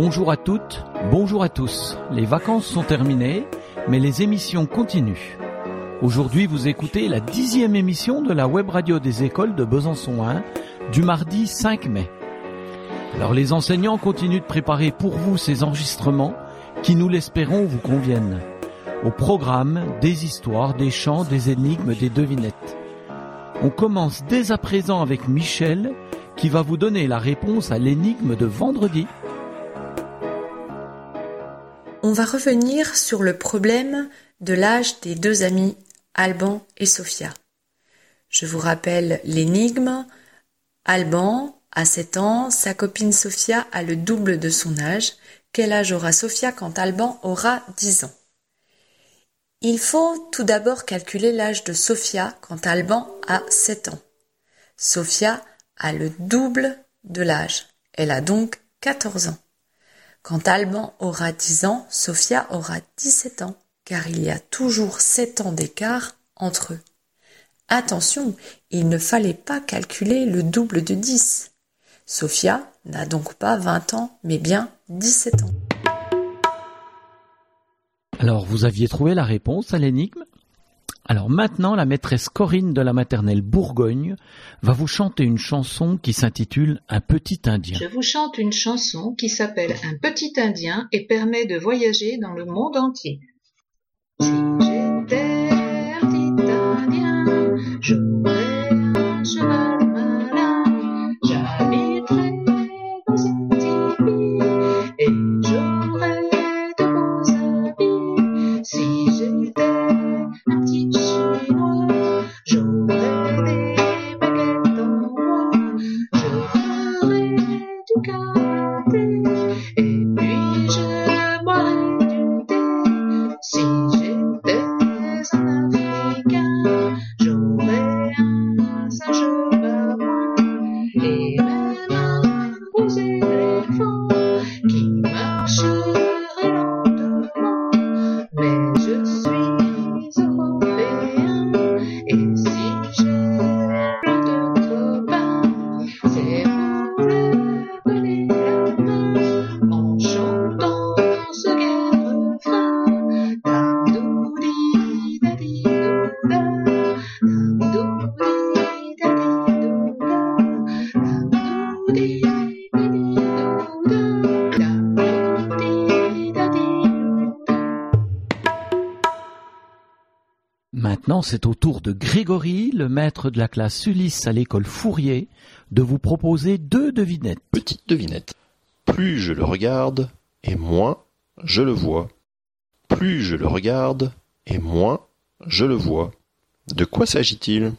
Bonjour à toutes, bonjour à tous. Les vacances sont terminées, mais les émissions continuent. Aujourd'hui, vous écoutez la 10e émission de la web radio des écoles de Besançon 1 du mardi 5 mai. Alors les enseignants continuent de préparer pour vous ces enregistrements qui, nous l'espérons, vous conviennent. Au programme, des histoires, des chants, des énigmes, des devinettes. On commence dès à présent avec Michel qui va vous donner la réponse à l'énigme de vendredi. On va revenir sur le problème de l'âge des deux amis Alban et Sophia. Je vous rappelle l'énigme. Alban a 7 ans, sa copine Sophia a le double de son âge. Quel âge aura Sophia quand Alban aura 10 ans? Il faut tout d'abord calculer l'âge de Sophia quand Alban a 7 ans. Sophia a le double de l'âge. Elle a donc 14 ans. Quand Alban aura 10 ans, Sophia aura 17 ans, car il y a toujours 7 ans d'écart entre eux. Attention, il ne fallait pas calculer le double de 10. Sophia n'a donc pas 20 ans, mais bien 17 ans. Alors, vous aviez trouvé la réponse à l'énigme ? Alors maintenant, la maîtresse Corinne de la maternelle Bourgogne va vous chanter une chanson qui s'intitule « Un petit Indien ». Je vous chante une chanson qui s'appelle « Un petit Indien » et permet de voyager dans le monde entier. Si j'étais un petit Indien, j'aurais un cheval malin, j'habiterais dans une tipi et j'aurais de beaux habits. Si j'étais un petit Chinois, j'aurais des baguettes en bois, je ferais du karaté et puis je boirais du thé. Si j'étais un Africain, j'aurais un singe babouin et même un gros éléphant qui marcherait lentement. Mais je suis européen et si j'ai plein de copains, c'est pour leur donner la main en chantant ce gai refrain. Dam doudi dadi douda, dam doudi dadi douda, dam doudi dadi douda, dam doudi dadi douda. Maintenant, c'est au tour de Grégory, le maître de la classe Ulysse à l'école Fourier, de vous proposer 2 devinettes. Petite devinette. Plus je le regarde, et moins je le vois. Plus je le regarde, et moins je le vois. De quoi s'agit-il?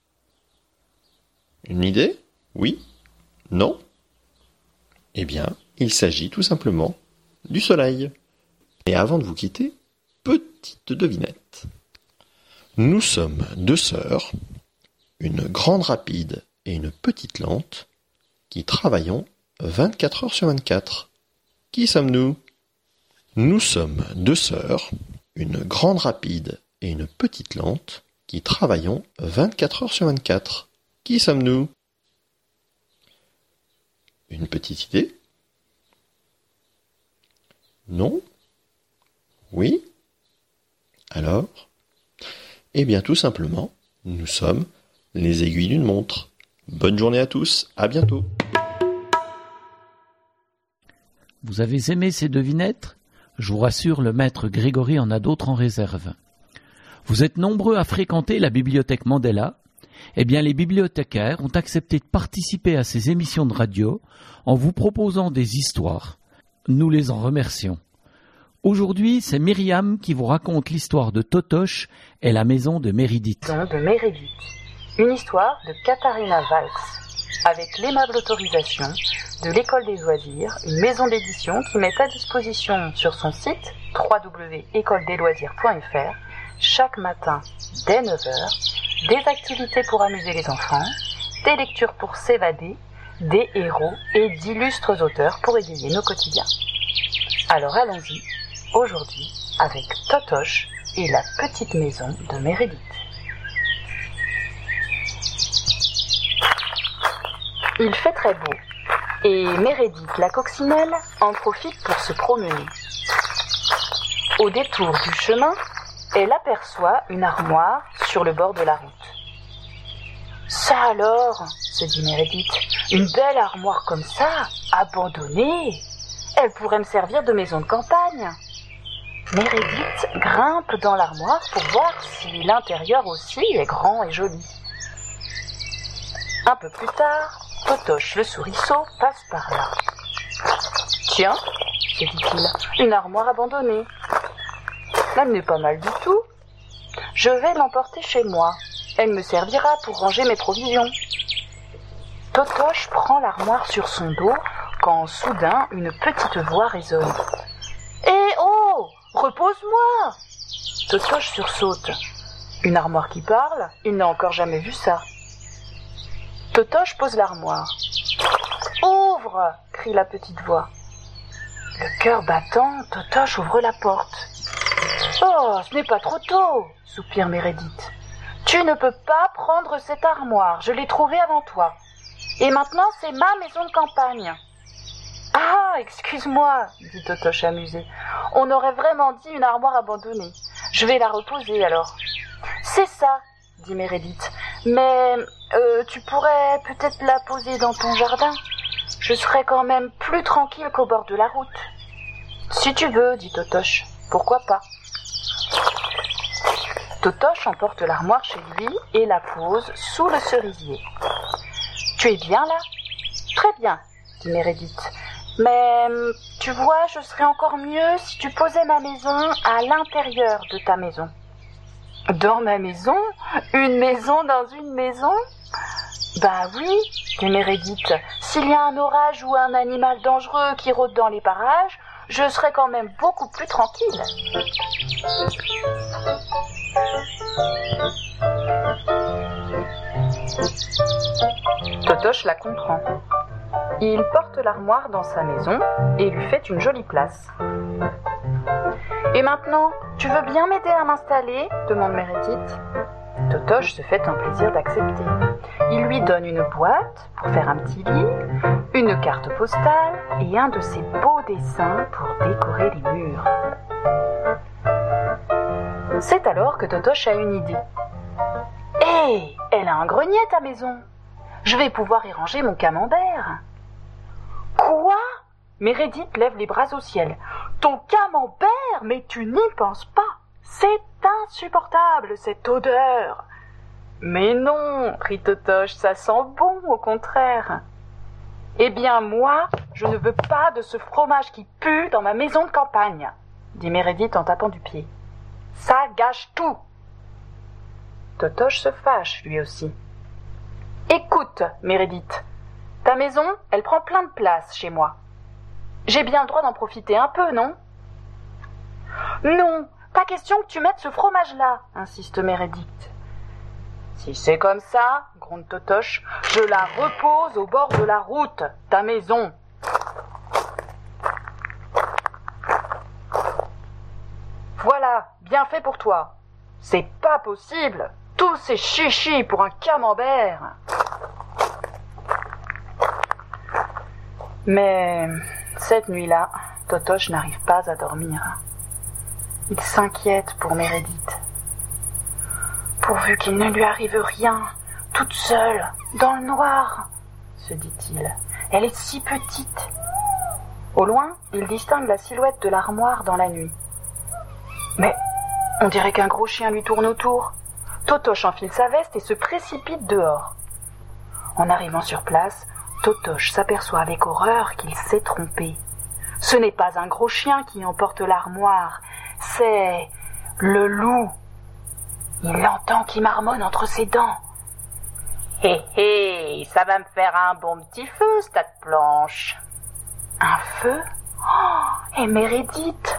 Une idée? Oui? Non? Eh bien, il s'agit tout simplement du soleil. Et avant de vous quitter, petite devinette. Nous sommes 2 sœurs, une grande rapide et une petite lente, qui travaillons 24 heures sur 24. Qui sommes-nous? Nous sommes 2 sœurs, une grande rapide et une petite lente, qui travaillons 24 heures sur 24. Qui sommes-nous? Une petite idée? Non? Oui? Alors? Eh bien tout simplement, nous sommes les aiguilles d'une montre. Bonne journée à tous, à bientôt. Vous avez aimé ces devinettes ? Je vous rassure, le maître Grégory en a d'autres en réserve. Vous êtes nombreux à fréquenter la bibliothèque Mandela. Eh bien, les bibliothécaires ont accepté de participer à ces émissions de radio en vous proposant des histoires. Nous les en remercions. Aujourd'hui, c'est Myriam qui vous raconte l'histoire de Totoche et la maison de Méridith. Une histoire de Katharina Valks, avec l'aimable autorisation de l'École des loisirs, une maison d'édition qui met à disposition sur son site www.écoledesloisirs.fr chaque matin dès 9h des activités pour amuser les enfants, des lectures pour s'évader, des héros et d'illustres auteurs pour égayer nos quotidiens. Alors allons-y, aujourd'hui avec Totoche et la petite maison de Méridith. Il fait très beau. et Meredith la coccinelle en profite pour se promener. Au détour du chemin, elle aperçoit une armoire sur le bord de la route. « Ça alors !» se dit Meredith. « Une belle armoire comme ça, abandonnée. Elle pourrait me servir de maison de campagne. » Meredith grimpe dans l'armoire pour voir si l'intérieur aussi est grand et joli. Un peu plus tard, Totoche le souriceau passe par là. « Tiens, se dit-il, une armoire abandonnée. Elle n'est pas mal du tout. Je vais l'emporter chez moi. Elle me servira pour ranger mes provisions. » Totoche prend l'armoire sur son dos quand soudain une petite voix résonne. « Eh oh, repose-moi !» Totoche sursaute. Une armoire qui parle, il n'a encore jamais vu ça. Totoche pose l'armoire. « Ouvre !» crie la petite voix. Le cœur battant, Totoche ouvre la porte. « Oh, ce n'est pas trop tôt !» soupire Meredith. « Tu ne peux pas prendre cette armoire, je l'ai trouvée avant toi. Et maintenant, c'est ma maison de campagne. »« Ah, excuse-moi, » dit Totoche amusé. « On aurait vraiment dit une armoire abandonnée. Je vais la reposer alors. »« C'est ça, » dit Meredith. « Mais tu pourrais peut-être la poser dans ton jardin. Je serais quand même plus tranquille qu'au bord de la route. »« Si tu veux, » dit Totoche. « Pourquoi pas ?» Totoche emporte l'armoire chez lui et la pose sous le cerisier. « Tu es bien là ?»« Très bien, » dit Meredith. « Mais tu vois, je serais encore mieux si tu posais ma maison à l'intérieur de ta maison. »« Dans ma maison ? Une maison dans une maison ? » ?»« Bah oui, » dit Meredith. « S'il y a un orage ou un animal dangereux qui rôde dans les parages, je serais quand même beaucoup plus tranquille. » Totoche la comprend. Il porte l'armoire dans sa maison et lui fait une jolie place. « Et maintenant, tu veux bien m'aider à m'installer ?» demande Meredith. Totoche se fait un plaisir d'accepter. Il lui donne une boîte pour faire un petit lit, une carte postale et un de ses beaux dessins pour décorer les murs. C'est alors que Totoche a une idée. « Hé, elle a un grenier ta maison. Je vais pouvoir y ranger mon camembert. »« Quoi ?» Meredith lève les bras au ciel. « Ton camembert ? Mais tu n'y penses pas. C'est insupportable, cette odeur. »« Mais non, » rit Totoche, « ça sent bon, au contraire. »« Eh bien, moi, je ne veux pas de ce fromage qui pue dans ma maison de campagne, » dit Meredith en tapant du pied. « Ça gâche tout. » Totoche se fâche, lui aussi. « Écoute, Meredith, ta maison, elle prend plein de place chez moi. J'ai bien le droit d'en profiter un peu, non ? » « Non, pas question que tu mettes ce fromage-là, » insiste Meredith. « Si c'est comme ça, » gronde Totoche, « je la repose au bord de la route, ta maison. » Voilà, bien fait pour toi. C'est pas possible. Tous ces chichis pour un camembert. Mais cette nuit-là, Totoche n'arrive pas à dormir. Il s'inquiète pour Meredith. Pourvu qu'il ne lui arrive rien, toute seule, dans le noir, se dit-il. Elle est si petite. Au loin, il distingue la silhouette de l'armoire dans la nuit. Mais on dirait qu'un gros chien lui tourne autour. Totoche enfile sa veste et se précipite dehors. En arrivant sur place, Totoche s'aperçoit avec horreur qu'il s'est trompé. Ce n'est pas un gros chien qui emporte l'armoire, c'est le loup. Il l'entend qui marmonne entre ses dents. « Hé hé, ça va me faire un bon petit feu, cette planche. » Un feu ? Oh, et Meredith !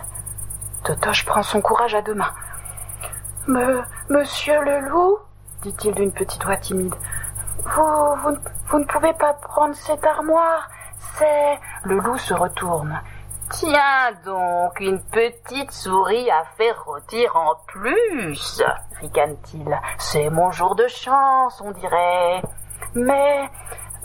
Totoche prend son courage à deux mains. « Monsieur le loup ?» dit-il d'une petite voix timide. Vous ne pouvez pas prendre cette armoire, c'est... » Le loup se retourne. « Tiens donc, une petite souris à faire rôtir en plus, » ricane-t-il. « C'est mon jour de chance, on dirait. »«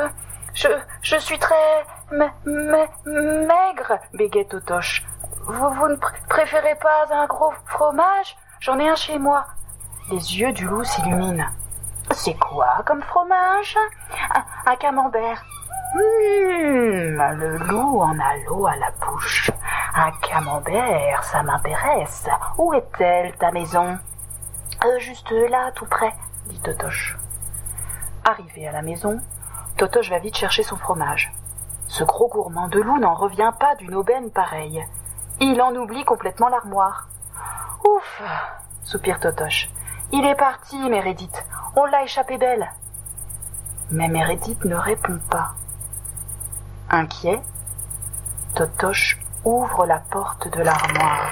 Mais, Je suis très maigre, bégait Totoche. Vous ne préférez pas un gros fromage? J'en ai un chez moi. Les yeux du loup s'illuminent. C'est quoi comme fromage? Un camembert. Le loup en a l'eau à la bouche. Un camembert, ça m'intéresse. Où est-elle, ta maison? Juste là, tout près, dit Totoche. Arrivé à la maison, Totoche va vite chercher son fromage. Ce gros gourmand de loup n'en revient pas d'une aubaine pareille. Il en oublie complètement l'armoire. Ouf, soupire Totoche. Il est parti, Meredith. On l'a échappé belle. Mais Meredith ne répond pas. Inquiet, Totoche ouvre la porte de l'armoire.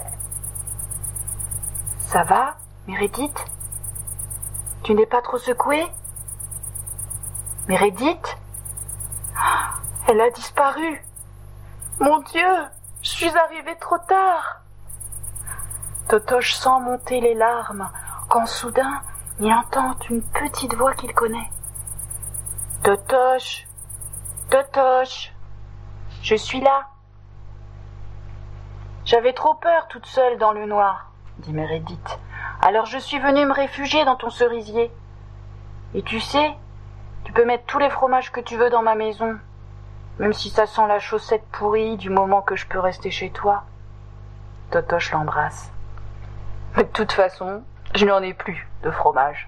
Ça va, Meredith? Tu n'es pas trop secouée? Meredith? Elle a disparu. Mon Dieu, je suis arrivée trop tard. Totoche sent monter les larmes quand soudain il entend une petite voix qu'il connaît. Totoche, Totoche, je suis là. J'avais trop peur toute seule dans le noir, dit Meredith. Alors je suis venue me réfugier dans ton cerisier. Et tu sais, tu peux mettre tous les fromages que tu veux dans ma maison, même si ça sent la chaussette pourrie du moment que je peux rester chez toi. Totoche l'embrasse. Mais de toute façon, je n'en ai plus de fromage.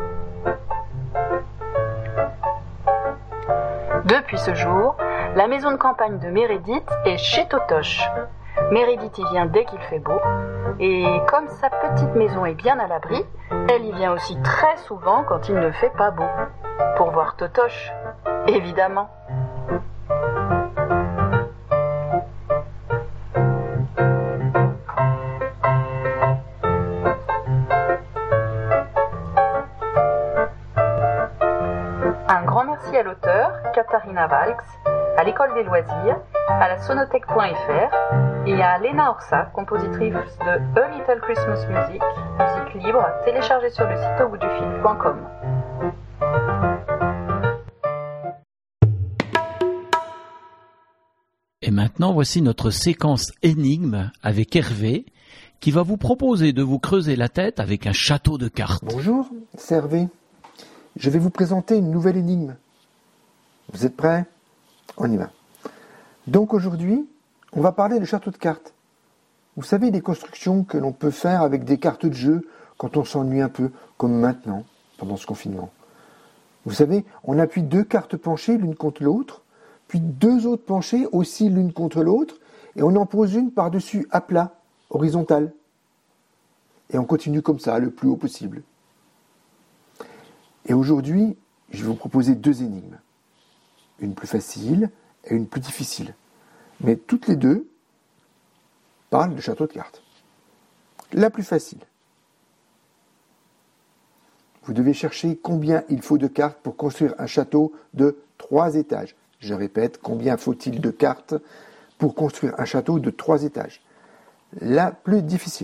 Depuis ce jour, la maison de campagne de Meredith est chez Totoche. Meredith y vient dès qu'il fait beau, et comme sa petite maison est bien à l'abri, elle y vient aussi très souvent quand il ne fait pas beau. Pour voir Totoche, évidemment. Un grand merci à l'auteur, Katharina Valks, à l'École des loisirs, à la sonothèque.fr et à Lena Orsa, compositrice de A Little Christmas Music, musique libre, téléchargée sur le site auboutdufil.com. Et maintenant, voici notre séquence énigme avec Hervé, qui va vous proposer de vous creuser la tête avec un château de cartes. Bonjour, c'est Hervé. Je vais vous présenter une nouvelle énigme. Vous êtes prêts? On y va. Donc aujourd'hui, on va parler de château de cartes. Vous savez, des constructions que l'on peut faire avec des cartes de jeu quand on s'ennuie un peu, comme maintenant, pendant ce confinement. Vous savez, on appuie 2 cartes penchées l'une contre l'autre, puis 2 autres penchées aussi l'une contre l'autre, et on en pose une par-dessus à plat, horizontale. Et on continue comme ça, le plus haut possible. Et aujourd'hui, je vais vous proposer 2 énigmes. Une plus facile et une plus difficile. Mais toutes les 2 parlent de château de cartes. La plus facile. Vous devez chercher combien il faut de cartes pour construire un château de 3 étages. Je répète, combien faut-il de cartes pour construire un château de 3 étages. La plus difficile.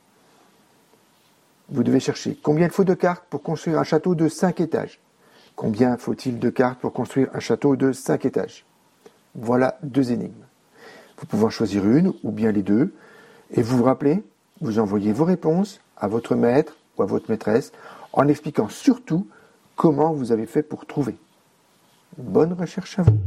Vous devez chercher combien il faut de cartes pour construire un château de 5 étages. Combien faut-il de cartes pour construire un château de 5 étages? Voilà 2 énigmes. Vous pouvez en choisir une ou bien les 2. Et vous vous rappelez, vous envoyez vos réponses à votre maître ou à votre maîtresse en expliquant surtout comment vous avez fait pour trouver. Bonne recherche à vous.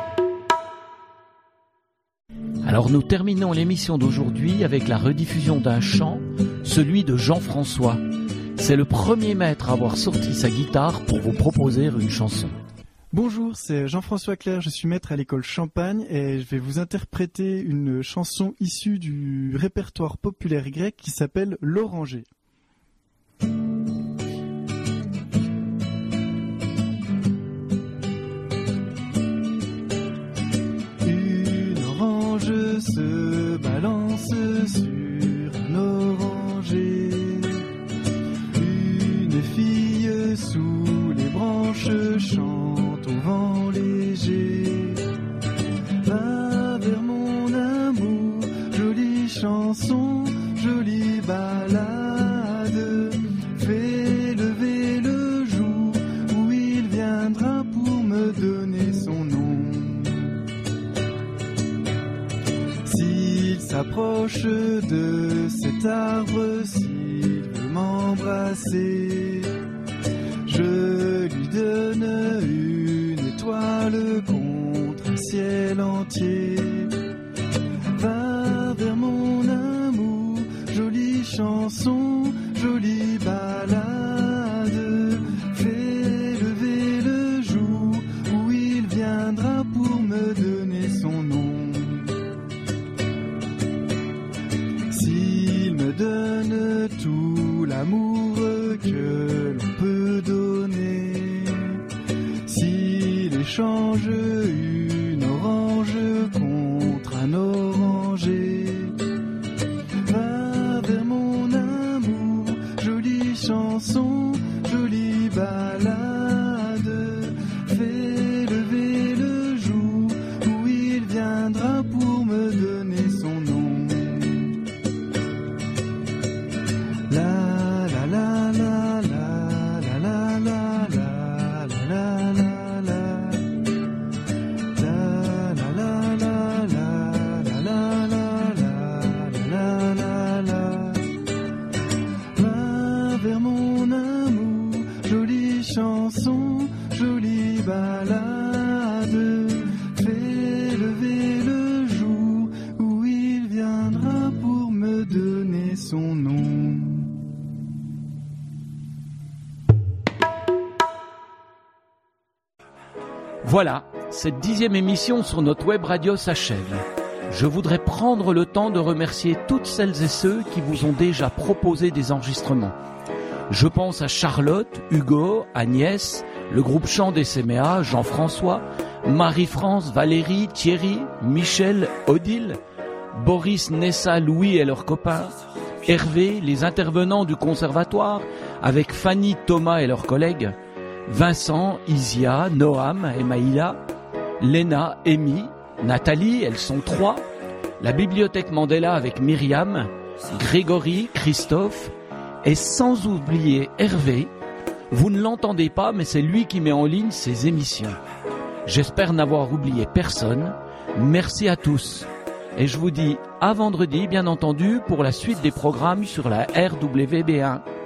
Alors nous terminons l'émission d'aujourd'hui avec la rediffusion d'un chant, celui de Jean-François. C'est le premier maître à avoir sorti sa guitare pour vous proposer une chanson. Bonjour, c'est Jean-François Clerc, je suis maître à l'école Champagne et je vais vous interpréter une chanson issue du répertoire populaire grec qui s'appelle l'Oranger. Une orange se balance sur un oranger. Une fille sous les branches chante au vent léger. Va vers mon amour, jolie chanson, jolie balade. l'arbre s'il veut m'embrasser. Je lui donne une étoile contre un ciel entier. Va vers mon amour, jolie chanson, jolie balade. Fais lever le jour où il viendra pour me donner son nom. S'il me donne tout l'amour que l'on peut donner, s'il échange une orange contre un oranger, va vers mon amour, jolie chanson, jolie balade. Fais lever le jour où il viendra pour me donner son nom. La la la la la la la la la la la la. Va vers mon amour, jolie chanson, jolie balade. Fais lever le jour où il viendra pour me donner son nom. Voilà, cette 10e émission sur notre web radio s'achève. Je voudrais prendre le temps de remercier toutes celles et ceux qui vous ont déjà proposé des enregistrements. Je pense à Charlotte, Hugo, Agnès, le groupe Chant des CMA, Jean-François, Marie-France, Valérie, Thierry, Michel, Odile, Boris, Nessa, Louis et leurs copains, Hervé, les intervenants du conservatoire, avec Fanny, Thomas et leurs collègues, Vincent, Isia, Noam et Maïla, Léna, Amy, Nathalie, elles sont 3, la bibliothèque Mandela avec Myriam, Grégory, Christophe, et sans oublier Hervé. Vous ne l'entendez pas, mais c'est lui qui met en ligne ces émissions. J'espère n'avoir oublié personne. Merci à tous. Et je vous dis à vendredi, bien entendu, pour la suite des programmes sur la RWB1.